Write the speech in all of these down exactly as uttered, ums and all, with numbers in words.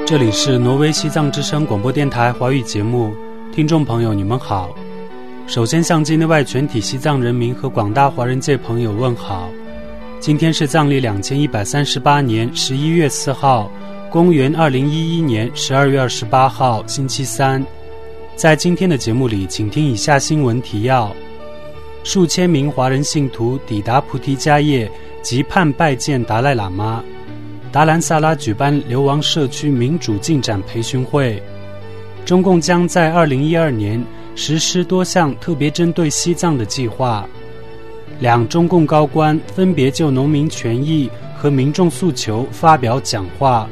这里是挪威西藏之声广播电台华语节目，听众朋友你们好。首先向境内外全体西藏人民和广大华人界朋友问好。今天是藏历两千一百三十八年十一月四号，公元二零一一年十二月二十八号，星期三。在今天的节目里，请听以下新闻提要：数千名华人信徒抵达菩提迦叶，急盼拜见达赖喇嘛。达兰萨拉举办流亡社区民主进展培训会。中共将在二零一二年实施多项特别针对西藏的计划。两中共高官分别就农民权益和民众诉求发表讲话。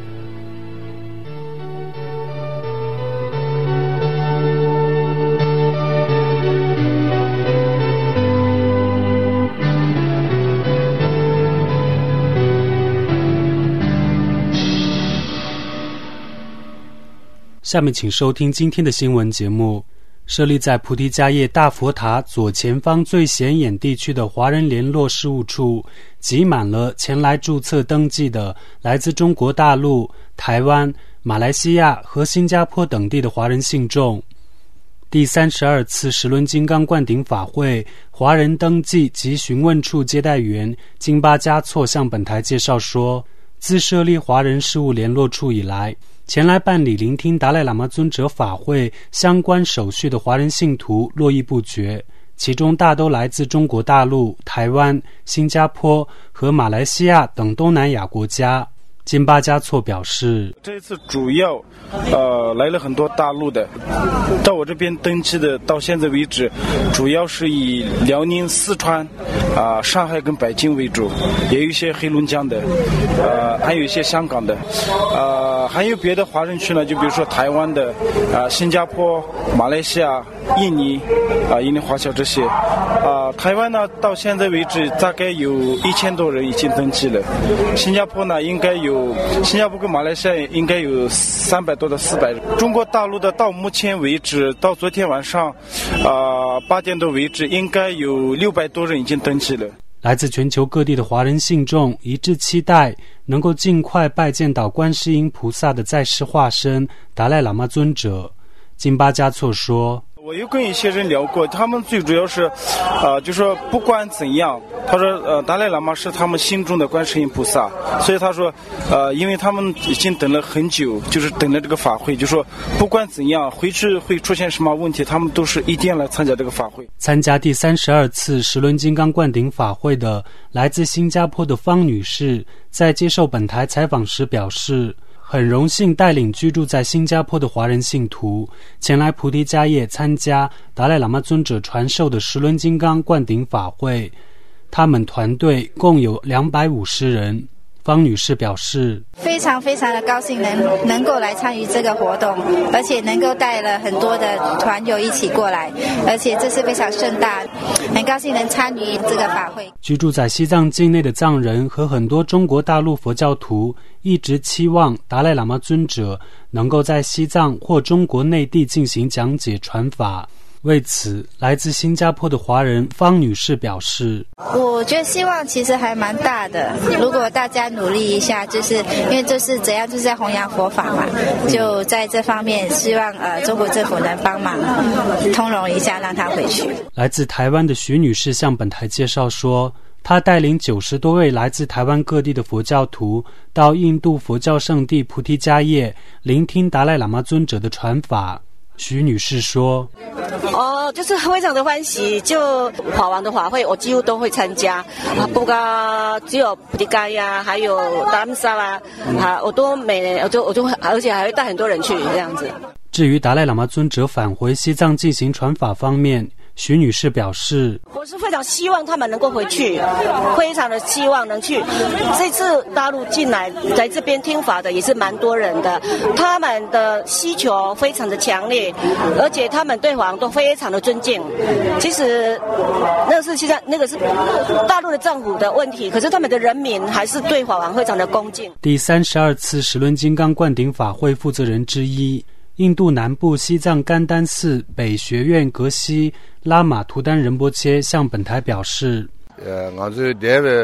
下面请收听今天的新闻节目。设立在菩提迦叶大佛塔左前方最显眼地区的华人联络事务处，挤满了前来注册登记的来自中国大陆、台湾、马来西亚和新加坡等地的华人信众。第三十二次十轮金刚灌顶法会华人登记及询问处接待员金巴嘉措向本台介绍说，自设立华人事务联络处以来，前来办理聆听达赖喇嘛尊者法会相关手续的华人信徒络绎不绝，其中大都来自中国大陆、台湾、新加坡和马来西亚等东南亚国家。金巴嘉措表示， 这次主要呃来了很多大陆的，到我这边登记的，到现在为止主要是以辽宁、四川啊、呃、上海跟北京为主，也有一些黑龙江的，呃还有一些香港的，呃还有别的华人区呢，就比如说台湾的啊、呃、新加坡、马来西亚、印尼啊、呃、印尼华侨这些啊、呃、台湾呢到现在为止大概有一千多人已经登记了，新加坡呢应该有新加坡跟马来西亚应该有三百多到四百人，中国大陆的到目前为止，到昨天晚上啊八、呃、点多为止，应该有六百多人已经登记了。 来自全球各地的华人信众一致期待能够尽快拜见到观世音菩萨的在世化身达赖喇嘛尊者。金巴嘉措说， 我有跟一些人聊过，他们最主要是呃就说不管怎样，他说呃达赖喇嘛是他们心中的观世音菩萨，所以他说呃因为他们已经等了很久，就是等了这个法会，就说不管怎样回去会出现什么问题，他们都是一定要来参加这个法会。 参加第三十二次十轮金刚灌顶法会的来自新加坡的方女士在接受本台采访时表示，很荣幸带领居住在新加坡的华人信徒前来菩提迦叶参加达赖喇嘛尊者传授的十轮金刚灌顶法会。他们团队共有两百五十人。方女士表示， 非常非常的高兴能能够来参与这个活动，而且能够带了很多的团友一起过来，而且这是非常盛大，很高兴能参与这个法会。 居住在西藏境内的藏人和很多中国大陆佛教徒一直期望达赖喇嘛尊者能够在西藏或中国内地进行讲解传法。为此，来自新加坡的华人方女士表示， 我觉得希望其实还蛮大的，如果大家努力一下，就是因为这是怎样就是在弘扬佛法嘛，就在这方面希望呃中国政府能帮忙通融一下，让他回去。 来自台湾的徐女士向本台介绍说，她带领九十多位来自台湾各地的佛教徒到印度佛教圣地菩提迦叶聆听达赖喇嘛尊者的传法。徐女士说， 哦，就是非常的欢喜，就法王的法会我几乎都会参加啊，不过只有菩提迦呀还有达兰萨拉啊，我都每年我就我就而且还会带很多人去这样子。 至于达赖喇嘛尊者返回西藏进行传法方面，徐女士表示， 我是非常希望他们能够回去，非常的希望能去。这次大陆进来在这边听法的也是蛮多人的，他们的需求非常的强烈，而且他们对法王都非常的尊敬。其实那是现在那个是大陆的政府的问题，可是他们的人民还是对法王非常的恭敬。 第三十二次十轮金刚灌顶法会负责人之一，印度南部西藏甘丹寺北学院格西拉玛图丹仁波切向本台表示， 呃，我是这位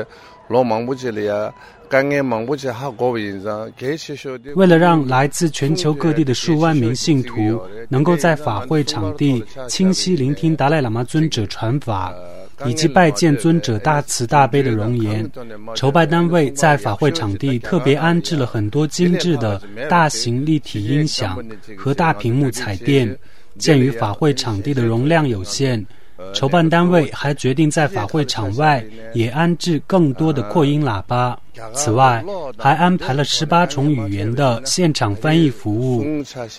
为了让来自全球各地的数万名信徒能够在法会场地清晰聆听达赖喇嘛尊者传法，以及拜见尊者大慈大悲的容颜，筹办单位在法会场地特别安置了很多精致的大型立体音响和大屏幕彩电。鉴于法会场地的容量有限，筹办单位还决定在法会场外也安置更多的扩音喇叭。此外，还安排了十八种语言的现场翻译服务。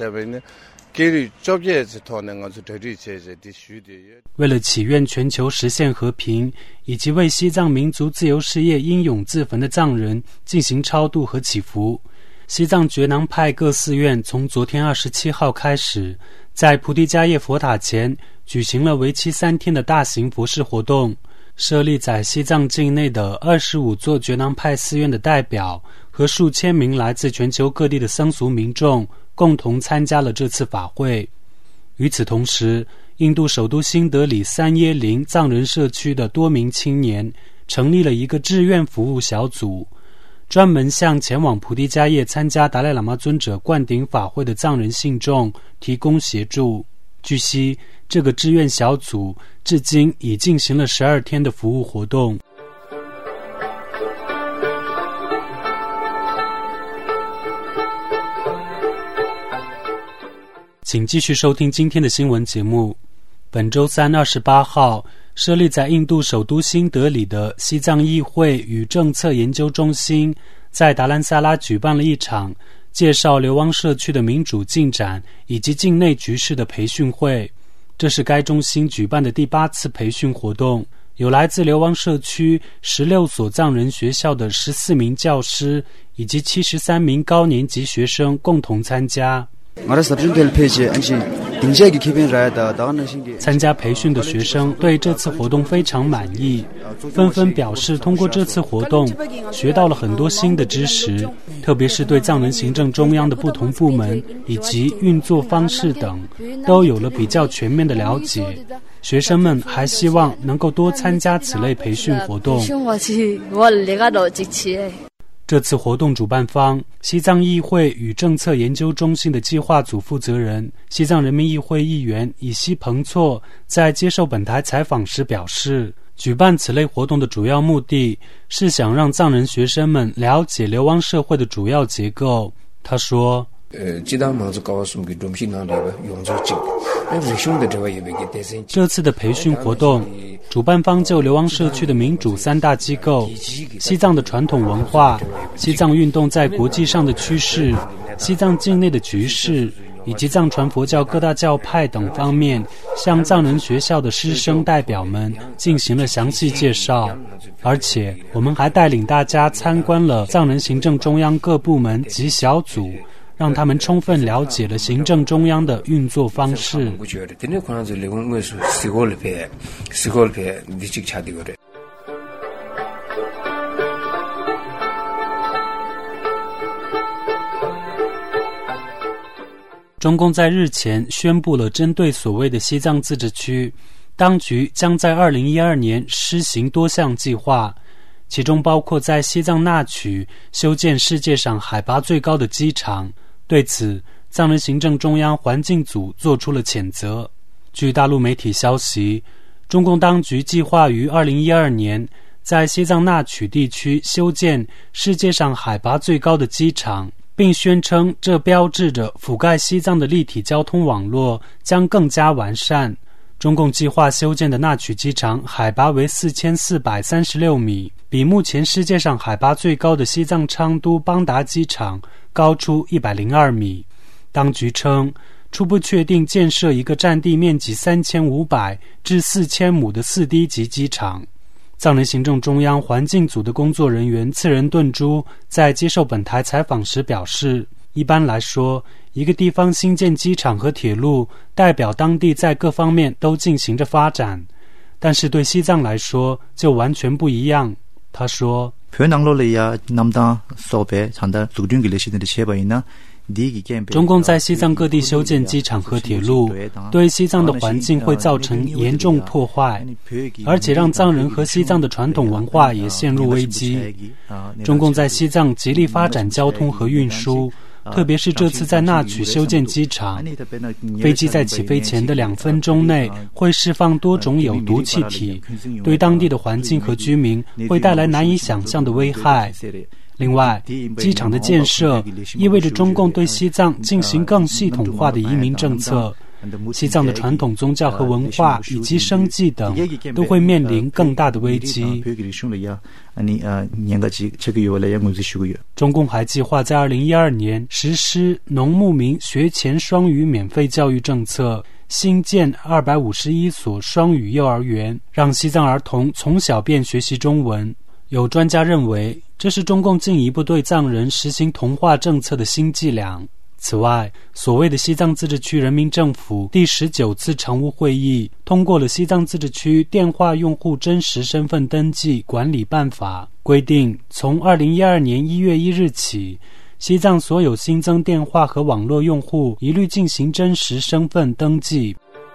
为了祈愿全球实现和平，以及为西藏民族自由事业英勇自焚的藏人进行超度和祈福，西藏觉囊派各寺院从昨天二十七号开始，在菩提迦叶佛塔前举行了为期三天的大型佛事活动。设立在西藏境内的二十五座觉囊派寺院的代表和数千名来自全球各地的僧俗民众共同参加了这次法会。与此同时，印度首都新德里三耶林藏人社区的多名青年成立了一个志愿服务小组，专门向前往菩提迦叶参加达赖喇嘛尊者灌顶法会的藏人信众提供协助。据悉，这个志愿小组至今已进行了十二天的服务活动。请继续收听今天的新闻节目。本周三二十八号，设立在印度首都新德里的西藏议会与政策研究中心在达兰萨拉举办了一场介绍流亡社区的民主进展以及境内局势的培训会。这是该中心举办的第八次培训活动，有来自流亡社区十六所藏人学校的十四名教师以及七十三名高年级学生共同参加。参加培训的学生对这次活动非常满意，纷纷表示通过这次活动学到了很多新的知识，特别是对藏人行政中央的不同部门以及运作方式等都有了比较全面的了解。学生们还希望能够多参加此类培训活动。这次活动主办方西藏议会与政策研究中心的计划组负责人西藏人民议会议员以西彭措在接受本台采访时表示，举办此类活动的主要目的是想让藏人学生们了解流亡社会的主要结构。他说，这次的培训活动，主办方就流亡社区的民主三大机构、西藏的传统文化、西藏运动在国际上的趋势、西藏境内的局势以及藏传佛教各大教派等方面，向藏人学校的师生代表们进行了详细介绍。而且我们还带领大家参观了藏人行政中央各部门及小组，让他们充分了解了行政中央的运作方式。中共在日前宣布了针对所谓的西藏自治区，当局将在二零一二年施行多项计划，其中包括在西藏纳曲修建世界上海拔最高的机场。对此，藏人行政中央环境组做出了谴责。据大陆媒体消息，中共当局计划于二零一二年在西藏纳曲地区修建世界上海拔最高的机场，并宣称这标志着覆盖西藏的立体交通网络将更加完善。中共计划修建的纳曲机场海拔为四千四百三十六米，比目前世界上海拔最高的西藏昌都邦达机场高出一百零二米。当局称，初步确定建设一个占地面积三千五百至四千亩的四 D 级机场。藏人行政中央环境组的工作人员次仁顿珠在接受本台采访时表示，一般来说，一个地方新建机场和铁路代表当地在各方面都进行着发展，但是对西藏来说就完全不一样。他说， 中共在西藏各地修建机场和铁路，对西藏的环境会造成严重破坏，而且让藏人和西藏的传统文化也陷入危机。中共在西藏极力发展交通和运输，特别是这次在纳曲修建机场，飞机在起飞前的两分钟内会释放多种有毒气体，对当地的环境和居民会带来难以想象的危害。另外，机场的建设意味着中共对西藏进行更系统化的移民政策，西藏的传统宗教和文化以及生计等都会面临更大的危机。中共还计划在二零一二年实施农牧民学前双语免费教育政策，新建二百五十一所双语幼儿园，让西藏儿童从小便学习中文。有专家认为，这是中共进一步对藏人实行同化政策的新伎俩。此外，所谓的西藏自治区人民政府第十九次常务会议通过了《西藏自治区电话用户真实身份登记管理办法》，规定从二零一二年一月一日起，西藏所有新增电话和网络用户一律进行真实身份登记。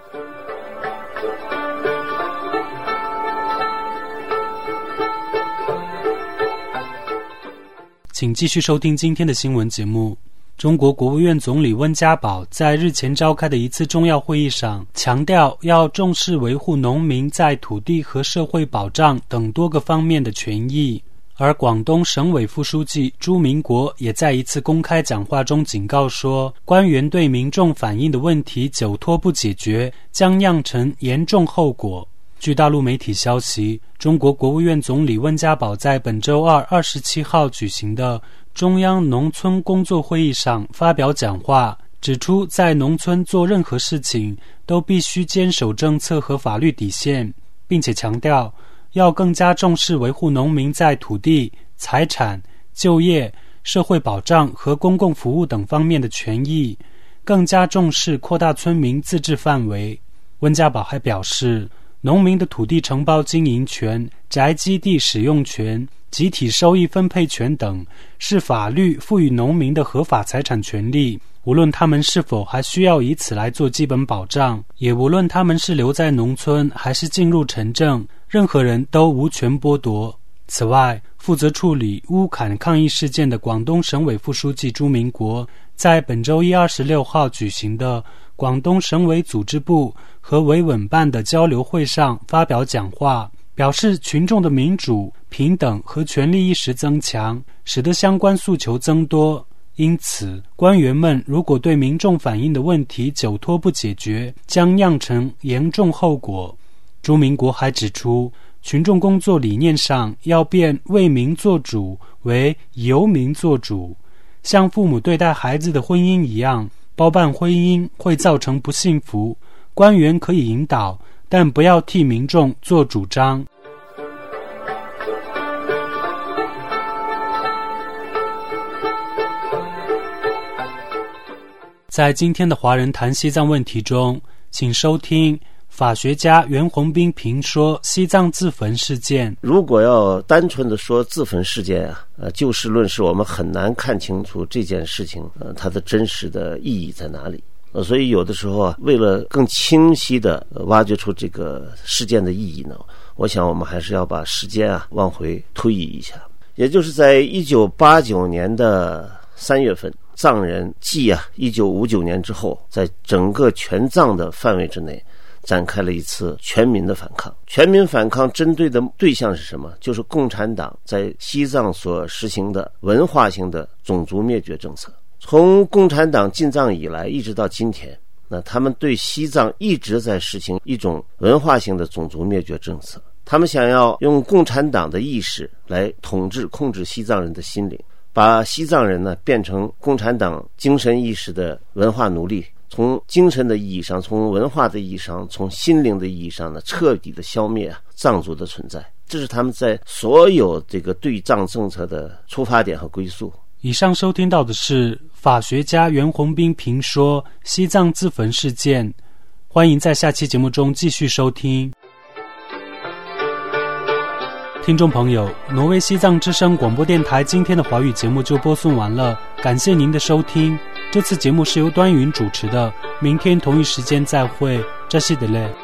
请继续收听今天的新闻节目。中国国务院总理温家宝在日前召开的一次重要会议上强调，要重视维护农民在土地和社会保障等多个方面的权益。而广东省委副书记朱明国也在一次公开讲话中警告说，官员对民众反映的问题久拖不解决，将酿成严重后果。据大陆媒体消息，中国国务院总理温家宝在本周二二十七号举行的中央农村工作会议上发表讲话，指出在农村做任何事情都必须坚守政策和法律底线，并且强调要更加重视维护农民在土地、财产、就业、社会保障和公共服务等方面的权益，更加重视扩大村民自治范围。温家宝还表示，农民的土地承包经营权、宅基地使用权、集体收益分配权等是法律赋予农民的合法财产权利，无论他们是否还需要以此来做基本保障，也无论他们是留在农村还是进入城镇，任何人都无权剥夺。此外，负责处理乌坎抗议事件的广东省委副书记朱明国在本周一二十六号举行的广东省委组织部和维稳办的交流会上发表讲话，表示群众的民主、平等和权利意识增强，使得相关诉求增多。因此，官员们如果对民众反映的问题久拖不解决，将酿成严重后果。朱明国还指出，群众工作理念上要变为民做主为由民做主，像父母对待孩子的婚姻一样，包办婚姻会造成不幸福，官员可以引导，但不要替民众做主张。在今天的华人谈西藏问题中，请收听法学家袁宏斌评说西藏自焚事件。 如果要单纯的说自焚事件啊，呃，就事论事，我们很难看清楚这件事情，呃，它的真实的意义在哪里。呃，所以有的时候啊，为了更清晰的挖掘出这个事件的意义呢，我想我们还是要把时间啊往回推移一下，也就是在一九八九年的三月份，藏人继啊一九五九年之后，在整个全藏的范围之内展开了一次全民的反抗。全民反抗针对的对象是什么？就是共产党在西藏所实行的文化性的种族灭绝政策。从共产党进藏以来一直到今天，那他们对西藏一直在实行一种文化性的种族灭绝政策。他们想要用共产党的意识来统治控制西藏人的心灵，把西藏人呢变成共产党精神意识的文化奴隶，从精神的意义上，从文化的意义上，从心灵的意义上呢，彻底的消灭啊藏族的存在。这是他们在所有这个对藏政策的出发点和归宿。 以上收听到的是法学家袁宏斌评说西藏自焚事件，欢迎在下期节目中继续收听。听众朋友，挪威西藏之声广播电台今天的华语节目就播送完了，感谢您的收听， 这次节目是由端云主持的，明天同一时间再会，这是的嘞。